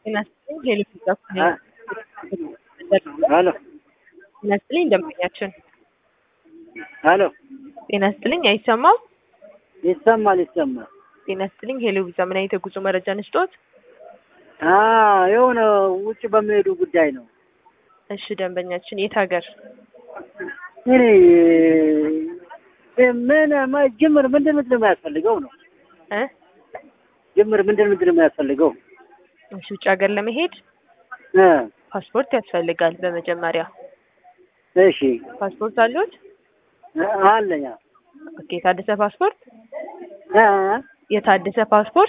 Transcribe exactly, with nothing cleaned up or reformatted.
ጤና ይስጥልኝ ሄሊኮፕተር አ ሄሎ ጤና ይስጥልኝ ደንበኛችን። ሄሎ ጤና ይስጥልኝ አይሰማም? ይሰማል ይሰማል። ጤና ይስጥልኝ ሄሎ ቪዛ ምን አይነት የጉዞ መረጃ እንስጥዎት? አ የሆነ ውጭ በሚሄዱ ጉዳይ ነው። እሺ ደንበኛችን የት ሀገር? እኔ ምን ጅምር ምንድን ምንድን ነው የሚያስፈልገው ነው እ ጅምር ምንድን ምንድን ነው የሚያስፈልገው? እሺ ውጭ ሀገር ለመሄድ እ ፓስፖርት ያስፈልጋል በመጀመሪያ። እሺ ፓስፖርት አሉት? አለኝ። ኦኬ የታደሰ ፓስፖርት? እ የታደሰ ፓስፖርት